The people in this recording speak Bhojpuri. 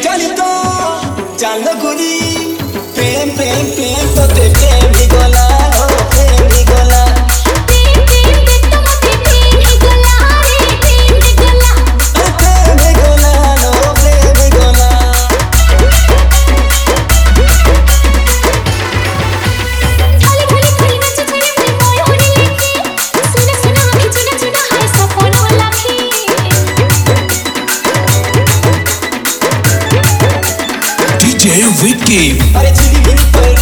चली तो चल गोरी प्रेम प्रेम प्रेम तो ते प्रेम ही गोला हो प्रेम ही गोला प्रेम प्रेम ते तो मते प्रेम ही गोला रे प्रेम ही गोला प्रेम ही गोला नो प्रेम ही गोला खाली खाली खाली नच छने में मोय होरी लेके सुना सुना आँखें चुना चुना हाय सपन लाखी DJ Vicky. अरे चिड़ी पर